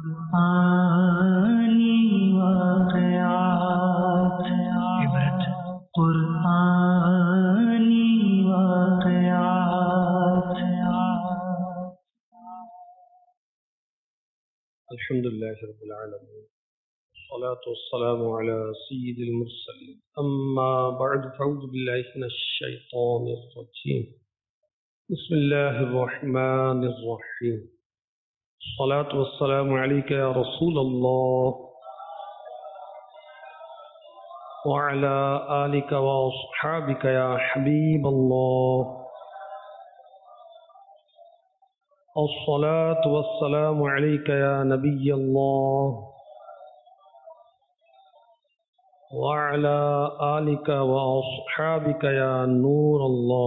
قرآنی واقعات عبرت قرآنی واقعات. الحمد لله رب العالمين والصلاة والسلام على سيد المرسلين أما بعد فأعوذ بالله من الشيطان الرجيم بسم الله الرحمن الرحيم الصلاة والسلام عليك يا رسول الله وعلى آلك وأصحابك يا حبيب الله الصلاة والسلام عليك يا نبي الله وعلى آلك وأصحابك يا نور الله.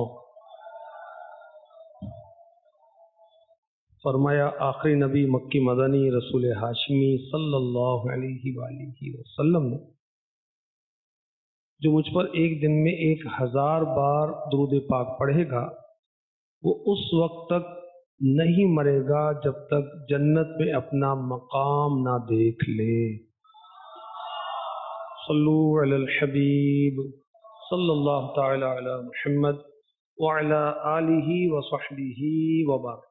فرمایا آخری نبی مکی مدنی رسول ہاشمی صلی اللہ علیہ وآلہ وسلم نے جو مجھ پر ایک دن میں 1000 بار درود پاک پڑھے گا وہ اس وقت تک نہیں مرے گا جب تک جنت میں اپنا مقام نہ دیکھ لے. صلو علی الحبیب صلی اللہ تعالی علی محمد وعلی آلہ وصحبہ وبارک.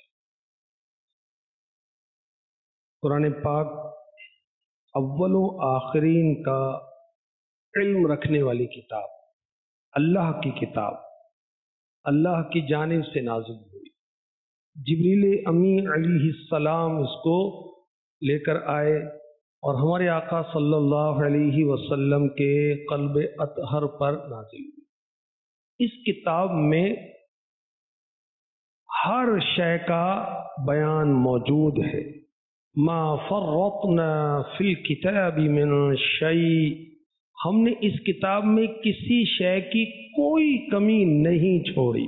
قرآن پاک اول و آخرین کا علم رکھنے والی کتاب، اللہ کی کتاب، اللہ کی جانب سے نازل ہوئی. جبریل امی علیہ السلام اس کو لے کر آئے اور ہمارے آقا صلی اللہ علیہ وسلم کے قلب اطہر پر نازل ہوئی. اس کتاب میں ہر شے کا بیان موجود ہے. ما فرطنا فی الکتاب من شیء، ہم نے اس کتاب میں کسی شے کی کوئی کمی نہیں چھوڑی.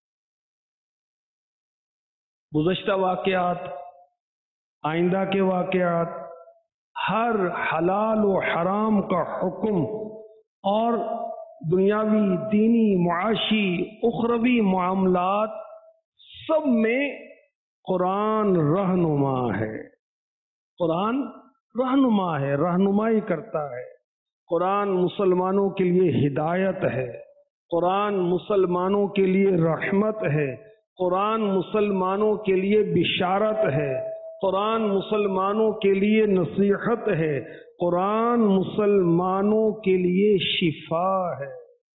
گزشتہ واقعات، آئندہ کے واقعات، ہر حلال و حرام کا حکم اور دنیاوی، دینی، معاشی، اخروی معاملات سب میں قرآن رہنما ہے. قرآن رہنما ہے، رہنمائی کرتا ہے. قرآن مسلمانوں کے لیے ہدایت ہے. قرآن مسلمانوں کے لیے رحمت ہے. قرآن مسلمانوں کے لیے بشارت ہے. قرآن مسلمانوں کے لیے نصیحت ہے. قرآن مسلمانوں کے لیے شفا ہے.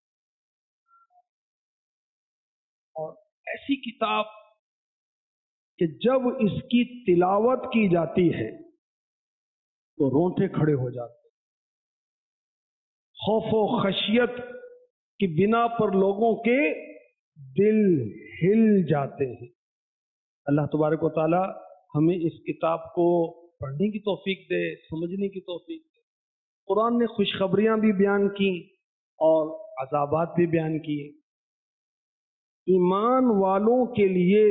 اور ایسی کتاب کہ جب اس کی تلاوت کی جاتی ہے تو رونٹے کھڑے ہو جاتے ہیں. خوف و خشیت کی بنا پر لوگوں کے دل ہل جاتے ہیں. اللہ تبارک و تعالی ہمیں اس کتاب کو پڑھنے کی توفیق دے، سمجھنے کی توفیق دے. قرآن نے خوشخبریاں بھی بیان کی اور عذابات بھی بیان کیے. ایمان والوں کے لیے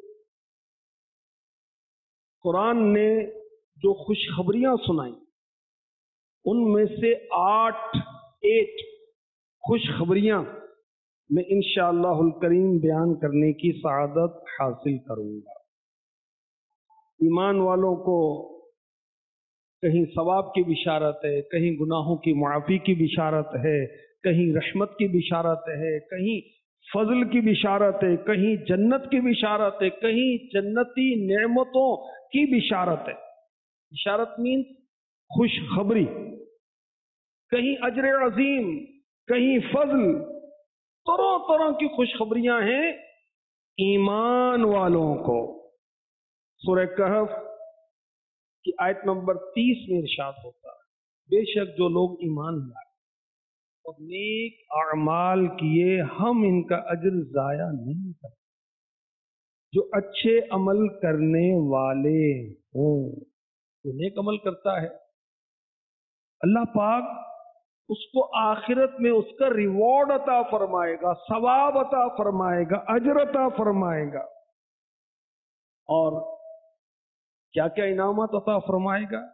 قرآن نے جو خوشخبریاں سنائیں ان میں سے 8 خوشخبریاں میں انشاءاللہ الکریم بیان کرنے کی سعادت حاصل کروں گا. ایمان والوں کو کہیں ثواب کی بشارت ہے، کہیں گناہوں کی معافی کی بشارت ہے، کہیں رحمت کی بشارت ہے، کہیں فضل کی بشارت ہے، کہیں جنت کی بشارت ہے، کہیں جنتی نعمتوں کی بشارت ہے. بشارت مینس خوشخبری. کہیں اجر عظیم، کہیں فضل، طرح طرح کی خوشخبریاں ہیں ایمان والوں کو. سورہ کہف کی آیت نمبر 30 میں ارشاد ہوتا ہے بے شک جو لوگ ایمان لائے اور نیک اعمال کیے ہم ان کا اجر ضائع نہیں کرتے. جو اچھے عمل کرنے والے ہوں، جو نیک عمل کرتا ہے اللہ پاک اس کو آخرت میں اس کا ریوارڈ عطا فرمائے گا، ثواب عطا فرمائے گا، اجر عطا فرمائے گا. اور کیا کیا انعامات عطا فرمائے گا؟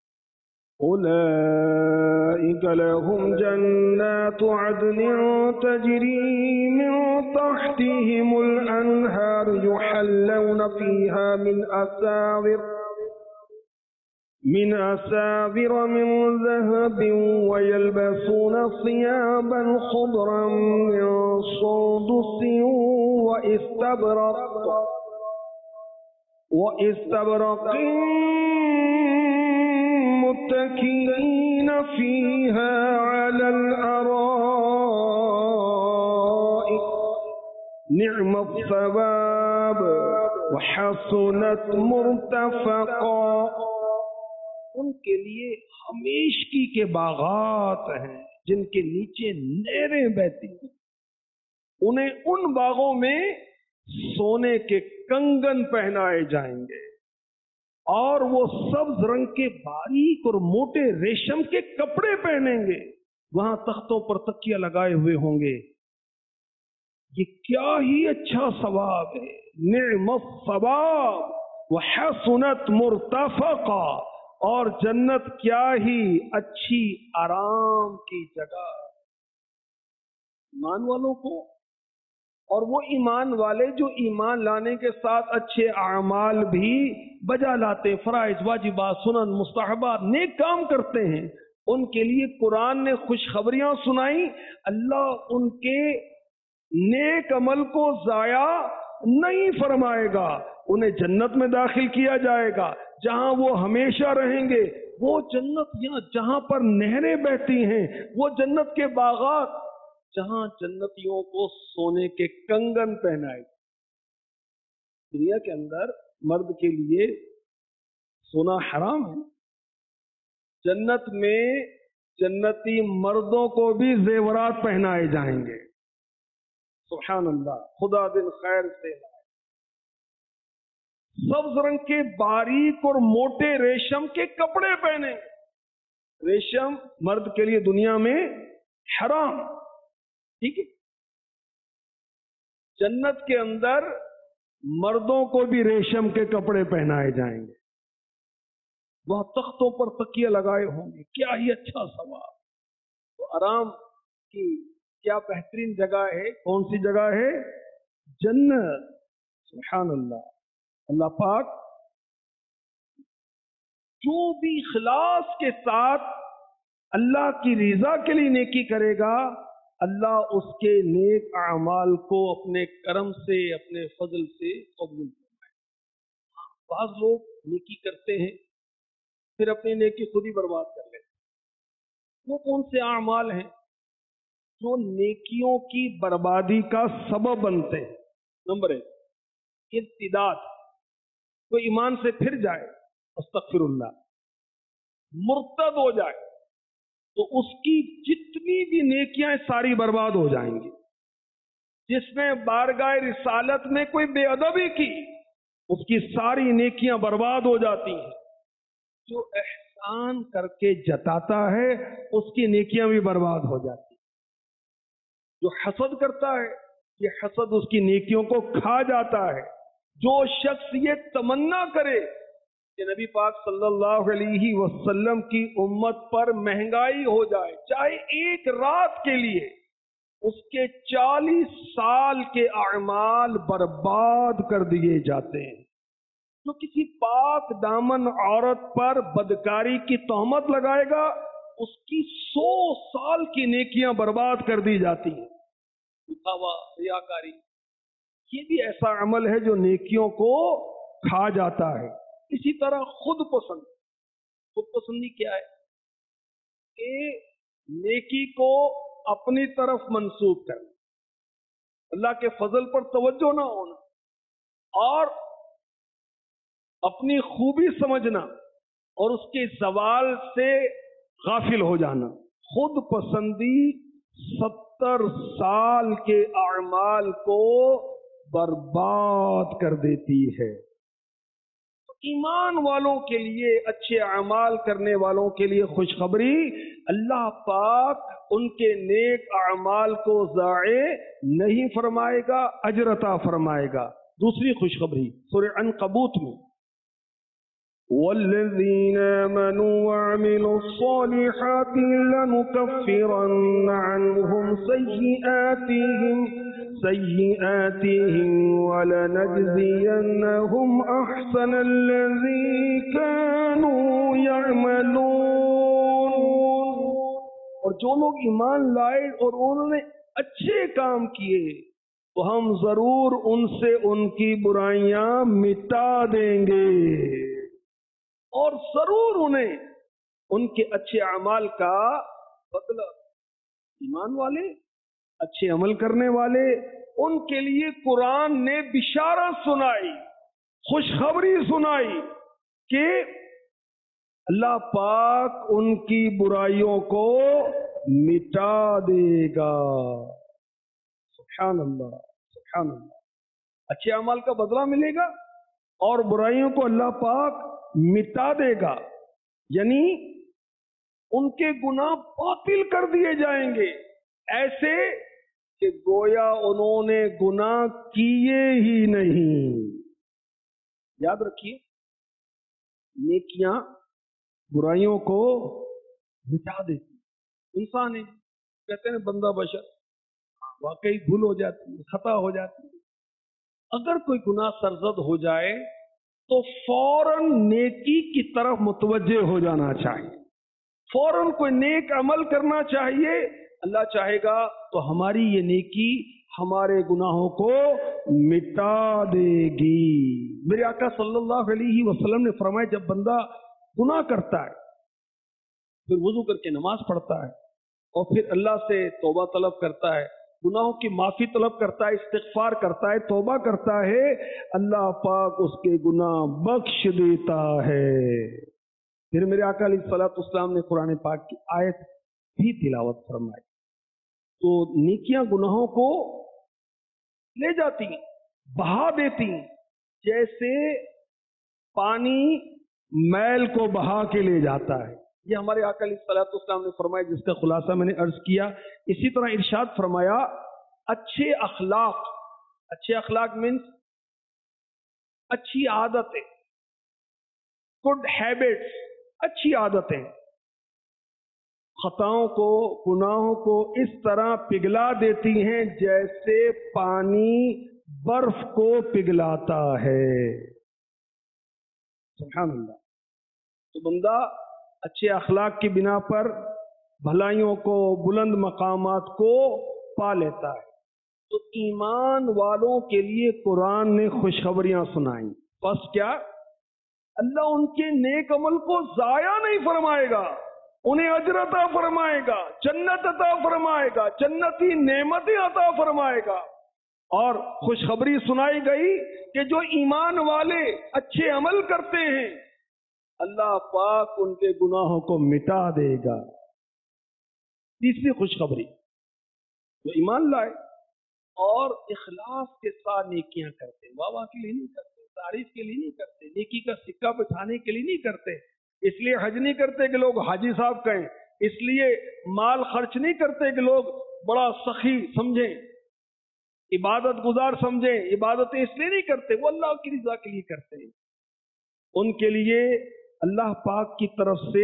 أولئك لهم جنات عدن تجري من تحتهم الأنهار يحلون فيها من أساور من أساور من ذهب ويلبسون ثيابا خضرا من سندس وإستبرق متكئين فيها على الأرائك نعم الثواب وحسنت مرتفقا. ان کے لیے ہمیشگی کے باغات ہیں جن کے نیچے نہریں بہتی ہیں. انہیں ان باغوں میں سونے کے کنگن پہنائے جائیں گے اور وہ سبز رنگ کے باریک اور موٹے ریشم کے کپڑے پہنیں گے. وہاں تختوں پر تکیہ لگائے ہوئے ہوں گے. یہ کیا ہی اچھا ثواب ہے. نعم الثواب وحسنت مرتفقا. اور جنت کیا ہی اچھی آرام کی جگہ. ایمان والوں کو، اور وہ ایمان والے جو ایمان لانے کے ساتھ اچھے اعمال بھی بجا لاتے، فرائض، واجبات، سنن، مستحبات، نیک کام کرتے ہیں، ان کے لیے قرآن نے خوشخبریاں سنائی. اللہ ان کے نیک عمل کو ضائع نہیں فرمائے گا. انہیں جنت میں داخل کیا جائے گا جہاں وہ ہمیشہ رہیں گے. وہ جنت جہاں پر نہریں بہتی ہیں، وہ جنت کے باغات جہاں جنتیوں کو سونے کے کنگن پہنائے. دنیا کے اندر مرد کے لیے سونا حرام ہے. جنت میں جنتی مردوں کو بھی زیورات پہنائے جائیں گے. سبحان اللہ. خدا دن خیر سے. سبز رنگ کے باریک اور موٹے ریشم کے کپڑے پہنے. ریشم مرد کے لیے دنیا میں حرام. ٹھیک ہے. جنت کے اندر مردوں کو بھی ریشم کے کپڑے پہنائے جائیں گے. وہاں تختوں پر تکیے لگائے ہوں گے. کیا ہی اچھا ثواب. تو آرام کی کیا بہترین جگہ ہے. کون سی جگہ ہے؟ جنت. سبحان اللہ. اللہ پاک جو بھی اخلاص کے ساتھ اللہ کی رضا کے لیے نیکی کرے گا، اللہ اس کے نیک اعمال کو اپنے کرم سے، اپنے فضل سے قبول فرمائے. بعض لوگ نیکی کرتے ہیں پھر اپنی نیکی خود ہی برباد کر لیتے ہیں. وہ کون سے اعمال ہیں جو نیکیوں کی بربادی کا سبب بنتے ہیں؟ نمبر 1، ارتداد. کوئی ایمان سے پھر جائے، استغفر اللہ، مرتد ہو جائے تو اس کی جتنی بھی نیکیاں ساری برباد ہو جائیں گی. جس نے بارگاہ رسالت میں کوئی بے ادبی کی، اس کی ساری نیکیاں برباد ہو جاتی ہیں. جو احسان کر کے جتاتا ہے اس کی نیکیاں بھی برباد ہو جاتی ہیں. جو حسد کرتا ہے، یہ حسد اس کی نیکیوں کو کھا جاتا ہے. جو شخص یہ تمنا کرے کہ نبی پاک صلی اللہ علیہ وسلم کی امت پر مہنگائی ہو جائے، چاہے ایک رات کے لیے، اس کے 40 سال کے اعمال برباد کر دیے جاتے ہیں. جو کسی پاک دامن عورت پر بدکاری کی تہمت لگائے گا، اس کی 100 سال کی نیکیاں برباد کر دی جاتی ہیں. دکھاوا، ریاکاری، یہ بھی ایسا عمل ہے جو نیکیوں کو کھا جاتا ہے. اسی طرح خود پسندی کیا ہے؟ کہ نیکی کو اپنی طرف منسوب کرنا، اللہ کے فضل پر توجہ نہ ہونا اور اپنی خوبی سمجھنا اور اس کے زوال سے غافل ہو جانا. خود پسندی 70 سال کے اعمال کو برباد کر دیتی ہے. ایمان والوں کے لیے، اچھے اعمال کرنے والوں کے لیے خوشخبری، اللہ پاک ان کے نیک اعمال کو ضائع نہیں فرمائے گا، اجر عطا فرمائے گا. دوسری خوشخبری سورہ عنکبوت میں، وَالَّذِينَ آمَنُوا وَعَمِلُوا الصَّالِحَاتِ لَنُكَفِّرَنَّ عَنْهُمْ سَيِّئَاتِهِمْ وَلَنَجْزِيَنَّهُمْ أَحْسَنَ الَّذِي كَانُوا يعملون، اور جو لوگ ایمان لائے اور انہوں نے اچھے کام کیے تو ہم ضرور ان سے ان کی برائیاں مٹا دیں گے اور ضرور انہیں ان کے اچھے اعمال کا بدلہ۔ ایمان والے، اچھے عمل کرنے والے، ان کے لیے قرآن نے بشارت سنائی، خوشخبری سنائی کہ اللہ پاک ان کی برائیوں کو مٹا دے گا۔ سبحان اللہ، سبحان اللہ۔ اچھے اعمال کا بدلہ ملے گا اور برائیوں کو اللہ پاک مٹا دے گا، یعنی ان کے گناہ باطل کر دیے جائیں گے، ایسے کہ گویا انہوں نے گناہ کیے ہی نہیں۔ یاد رکھیے، نیکیاں برائیوں کو مٹا دیتی۔ انسان ہے، کہتے ہیں بندہ بشر، واقعی بھول ہو جاتی ہے، خطا ہو جاتی ہے۔ اگر کوئی گناہ سرزد ہو جائے تو فوراً نیکی کی طرف متوجہ ہو جانا چاہیے، فوراً کوئی نیک عمل کرنا چاہیے۔ اللہ چاہے گا تو ہماری یہ نیکی ہمارے گناہوں کو مٹا دے گی۔ میرے آقا صلی اللہ علیہ وسلم نے فرمایا، جب بندہ گناہ کرتا ہے پھر وضو کر کے نماز پڑھتا ہے اور پھر اللہ سے توبہ طلب کرتا ہے، گناہوں کی معافی طلب کرتا ہے، استغفار کرتا ہے، توبہ کرتا ہے، اللہ پاک اس کے گناہ بخش دیتا ہے۔ پھر میرے آقا علیہ الصلوۃ والسلام نے قرآن پاک کی آیت بھی تلاوت فرمائی۔ تو نیکیاں گناہوں کو لے جاتی ہیں، بہا دیتی ہیں، جیسے پانی میل کو بہا کے لے جاتا ہے۔ یہ ہمارے آقا علیہ الصلوۃ والسلام نے فرمایا، جس کا خلاصہ میں نے عرض کیا۔ اسی طرح ارشاد فرمایا، اچھے اخلاق، اچھے اخلاق مینس اچھی عادتیں، گڈ ہیبٹس، اچھی عادتیں خطاؤں کو، گناہوں کو اس طرح پگھلا دیتی ہیں جیسے پانی برف کو پگھلاتا ہے۔ سبحان اللہ۔ تو بندہ اچھے اخلاق کی بنا پر بھلائیوں کو، بلند مقامات کو پا لیتا ہے۔ تو ایمان والوں کے لیے قرآن نے خوشخبریاں سنائیں۔ بس کیا؟ اللہ ان کے نیک عمل کو ضائع نہیں فرمائے گا، انہیں اجر عطا فرمائے گا، جنت عطا فرمائے گا، جنتی نعمتیں عطا فرمائے گا۔ اور خوشخبری سنائی گئی کہ جو ایمان والے اچھے عمل کرتے ہیں اللہ پاک ان کے گناہوں کو مٹا دے گا۔ تیسری خوشخبری، جو ایمان لائے اور اخلاص کے ساتھ نیکیاں کرتے، واہ واہ کے لیے نہیں کرتے، تعریف کے لیے نہیں کرتے، نیکی کا سکہ بٹھانے کے لیے نہیں کرتے، اس لیے حج نہیں کرتے کہ لوگ حاجی صاحب کہیں، اس لیے مال خرچ نہیں کرتے کہ لوگ بڑا سخی سمجھیں، عبادت گزار سمجھیں، عبادتیں اس لیے نہیں کرتے، وہ اللہ کی رضا کے لیے کرتے ہیں۔ ان کے لیے اللہ پاک کی طرف سے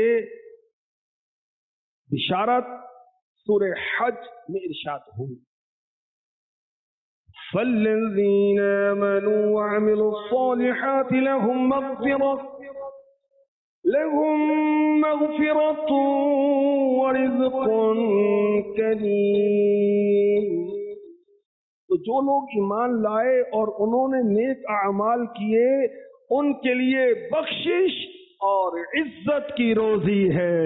بشارت سورہ حج میں ارشاد ہوئی، فَالَّذِينَ آمَنُوا وَعَمِلُوا الصَّالِحَاتِ لَهُمْ مَغْفِرَةٌ وَرِزْقٌ كَرِيمٌ۔ تو جو لوگ ایمان لائے اور انہوں نے نیک اعمال کیے، ان کے لیے بخشش اور عزت کی روزی ہے۔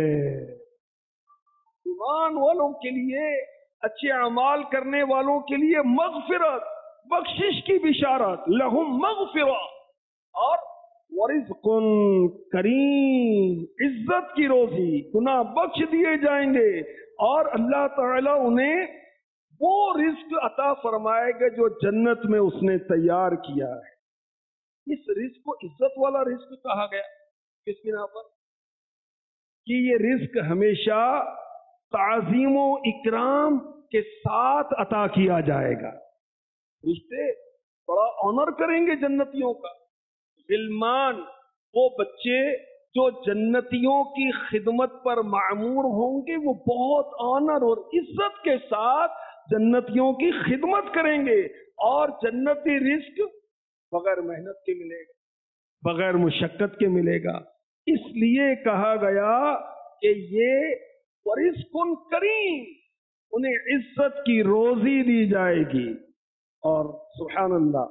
ایمان والوں کے لیے، اچھے اعمال کرنے والوں کے لیے مغفرت، بخشش کی بشارت، لہم مغفرہ، اور ورزق کریم، عزت کی روزی، گناہ بخش دیے جائیں گے، اور اللہ تعالی انہیں وہ رزق عطا فرمائے گا جو جنت میں اس نے تیار کیا ہے۔ اس رزق کو عزت والا رزق کہا گیا، کس بنا پر؟ کہ یہ رزق ہمیشہ تعظیم و اکرام کے ساتھ عطا کیا جائے گا۔ رشتے بڑا آنر کریں گے جنتیوں کا۔ غلمان، وہ بچے جو جنتیوں کی خدمت پر معمور ہوں گے، وہ بہت آنر اور عزت کے ساتھ جنتیوں کی خدمت کریں گے، اور جنتی رزق بغیر محنت کے ملے گا، بغیر مشقت کے ملے گا، اس لیے کہا گیا کہ یہ ورزقن کریم، انہیں عزت کی روزی دی جائے گی. اور سبحان اللہ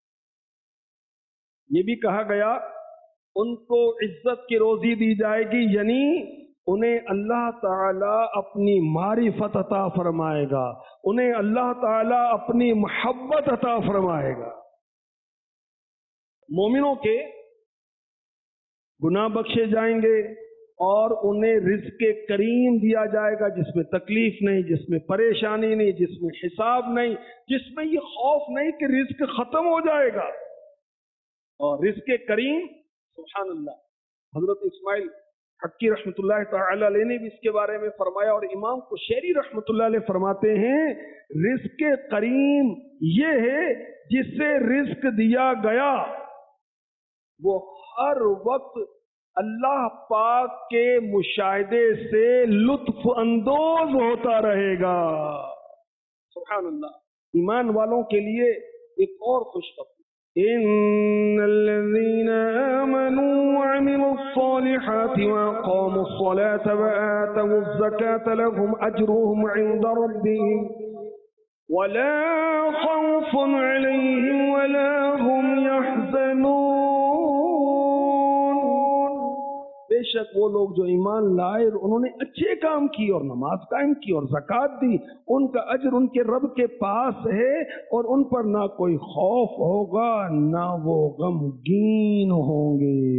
یہ بھی کہا گیا ان کو عزت کی روزی دی جائے گی، یعنی انہیں اللہ تعالی اپنی معرفت عطا فرمائے گا، انہیں اللہ تعالی اپنی محبت عطا فرمائے گا. مومنوں کے گناہ بخشے جائیں گے اور انہیں رزق کریم دیا جائے گا، جس میں تکلیف نہیں، جس میں پریشانی نہیں، جس میں حساب نہیں، جس میں یہ خوف نہیں کہ رزق ختم ہو جائے گا. اور رزق کریم سبحان اللہ، حضرت اسماعیل حقی رحمۃ اللہ تعالی علیہ نے بھی اس کے بارے میں فرمایا، اور امام قشیری رحمۃ اللہ علیہ فرماتے ہیں رزق کریم یہ ہے جس سے رزق دیا گیا وہ ہر وقت اللہ پاک کے مشاہدے سے لطف اندوز ہوتا رہے گا. سبحان اللہ. ایمان والوں کے لیے ایک اور خوشخبری، ان الذين آمنوا وعملوا الصالحات وأقاموا الصلاة وآتوا الزكاة لهم أجرهم عند ربهم ولا خوف عليهم ولا هم يحزنون. بے شک وہ لوگ جو ایمان لائے اور انہوں نے اچھے کام کیے اور نماز قائم کی اور زکوٰۃ دی، ان کا اجر ان کے رب کے پاس ہے، اور ان پر نہ کوئی خوف ہوگا نہ وہ غمگین ہوں گے.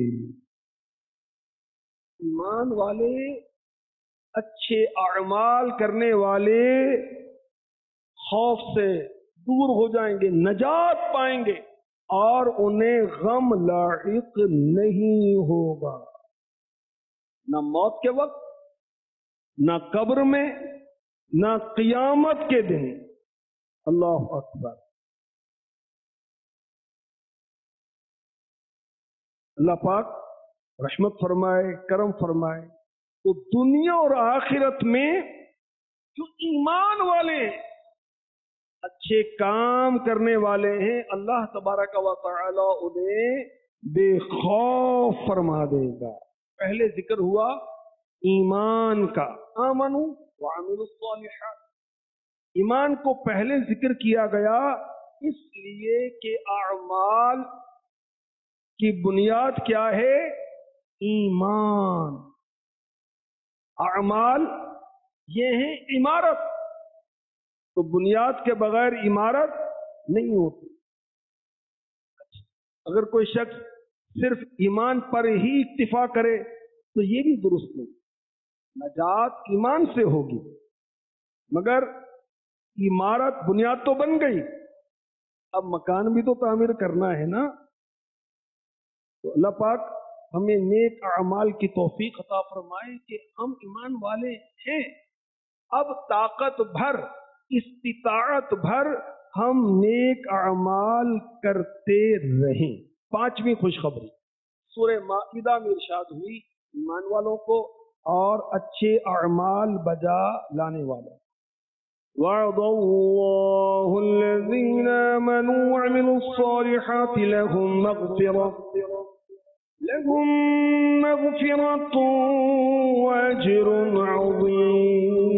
ایمان والے، اچھے اعمال کرنے والے خوف سے دور ہو جائیں گے، نجات پائیں گے، اور انہیں غم لاحق نہیں ہوگا، نہ موت کے وقت، نہ قبر میں، نہ قیامت کے دن. اللہ اکبر. اللہ پاک رحمت فرمائے، کرم فرمائے. تو دنیا اور آخرت میں جو ایمان والے اچھے کام کرنے والے ہیں، اللہ تبارک و تعالی انہیں بے خوف فرما دے گا. پہلے ذکر ہوا ایمان کا، آمنوا وعملوا الصالحات. ایمان کو پہلے ذکر کیا گیا اس لیے کہ اعمال کی بنیاد کیا ہے؟ ایمان. اعمال یہ ہے عمارت، تو بنیاد کے بغیر عمارت نہیں ہوتی. اگر کوئی شخص صرف ایمان پر ہی اکتفا کرے تو یہ بھی درست نہیں. نجات ایمان سے ہوگی، مگر عمارت بنیاد تو بن گئی، اب مکان بھی تو تعمیر کرنا ہے نا. تو اللہ پاک ہمیں نیک اعمال کی توفیق عطا فرمائے کہ ہم ایمان والے ہیں. اب طاقت بھر، استطاعت بھر ہم نیک اعمال کرتے رہیں. پانچویں خوشخبری سورہ مائدہ میں ارشاد ہوئی ایمان والوں کو اور اچھے اعمال بجا لانے والوں. وعد اللہ الذین آمنوا وعملوا الصالحات لهم مغفرۃ واجر عظیم.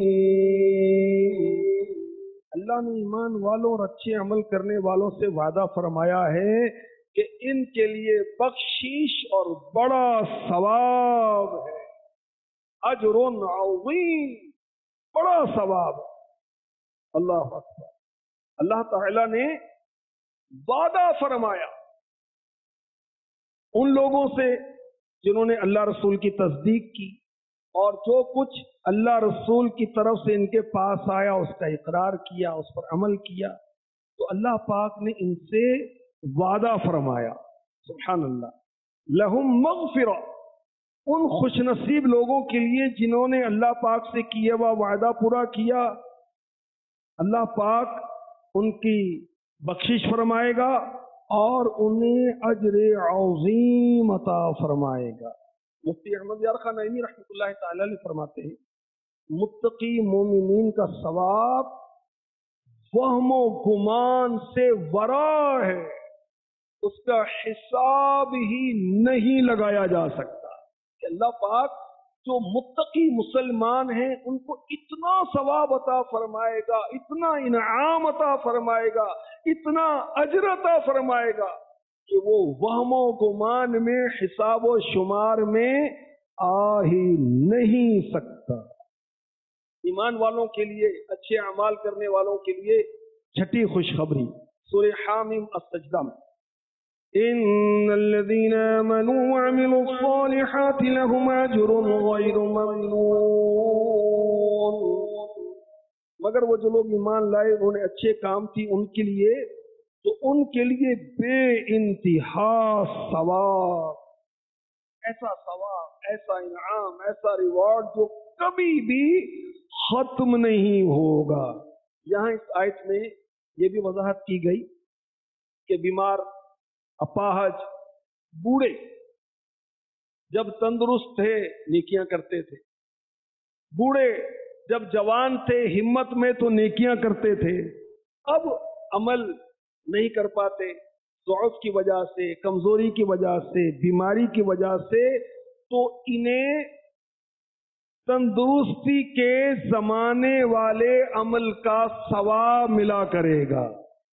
اللہ نے ایمان والوں اور اچھے عمل کرنے والوں سے وعدہ فرمایا ہے کہ ان کے لیے بخشش اور بڑا ثواب ہے. اجر عظیم، بڑا ثواب. اللہ اکبر. اللہ تعالی نے وعدہ فرمایا ان لوگوں سے جنہوں نے اللہ رسول کی تصدیق کی اور جو کچھ اللہ رسول کی طرف سے ان کے پاس آیا اس کا اقرار کیا، اس پر عمل کیا، تو اللہ پاک نے ان سے وعدہ فرمایا. سبحان اللہ. لہم مغفرہ، ان خوش نصیب لوگوں کے لیے جنہوں نے اللہ پاک سے کیا ہوا وعدہ پورا کیا، اللہ پاک ان کی بخشش فرمائے گا اور انہیں اجر عظیم عطا فرمائے گا. مفتی احمد یار خان نعیمی رحمۃ اللہ تعالی علیہ فرماتے ہیں متقی مومنین کا ثواب وہم و گمان سے ورا ہے، اس کا حساب ہی نہیں لگایا جا سکتا. کہ اللہ پاک جو متقی مسلمان ہیں ان کو اتنا ثواب عطا فرمائے گا، اتنا انعام عطا فرمائے گا، اتنا اجر عطا فرمائے گا کہ وہ وہم و گمان میں، حساب و شمار میں آ ہی نہیں سکتا۔ ایمان والوں کے لیے، اچھے اعمال کرنے والوں کے لیے چھٹی خوشخبری سورہ حامیم السجدہ میں، ان الذين آمنوا وعملوا الصالحات لهم اجر غیر ممنون، مگر وہ جو لوگ ایمان لائے انہوں نے اچھے کام کی ان کے لیے، تو ان کے لیے بے انتہا ثواب، ایسا انعام، ایسا ریوارڈ جو کبھی بھی ختم نہیں ہوگا۔ یہاں اس آیت میں یہ بھی وضاحت کی گئی کہ بیمار، اپاہج، بوڑھے جب تندرست تھے نیکیاں کرتے تھے، بوڑھے جب جوان تھے ہمت میں تو نیکیاں کرتے تھے، اب عمل نہیں کر پاتے ضعف کی وجہ سے، کمزوری کی وجہ سے، بیماری کی وجہ سے، تو انہیں تندرستی کے زمانے والے عمل کا ثواب ملا کرے گا۔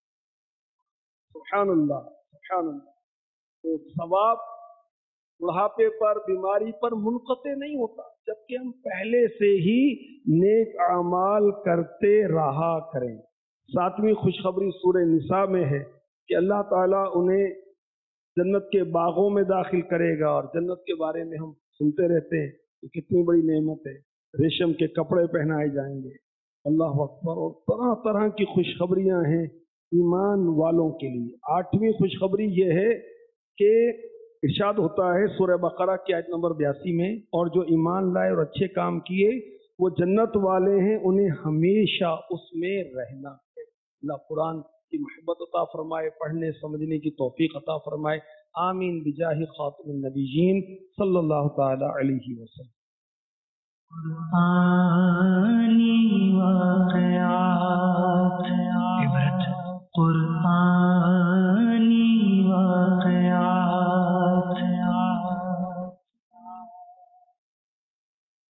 سبحان اللہ، سبحان اللہ۔ تو ثواب بڑھاپے پر، بیماری پر منقطع نہیں ہوتا، جبکہ ہم پہلے سے ہی نیک اعمال کرتے رہا کریں۔ 7ویں خوشخبری سورہ نساء میں ہے کہ اللہ تعالیٰ انہیں جنت کے باغوں میں داخل کرے گا، اور جنت کے بارے میں ہم سنتے رہتے ہیں کہ کتنی بڑی نعمت ہے، ریشم کے کپڑے پہنائے جائیں گے، اللہ اکبر، اور طرح طرح کی خوشخبریاں ہیں ایمان والوں کے لیے۔ 8ویں خوشخبری یہ ہے کہ ارشاد ہوتا ہے سورہ بقرہ کی آیت نمبر 82 میں، اور جو ایمان لائے اور اچھے کام کیے وہ جنت والے ہیں، انہیں ہمیشہ اس میں رہنا ہے۔ اللہ قرآن کی محبت عطا فرمائے، پڑھنے سمجھنے کی توفیق عطا فرمائے، آمین بجاہ خاتم النبیین صلی اللہ تعالی علیہ وسلم۔ قرآنی واقعات، عبرت قرآنی واقعات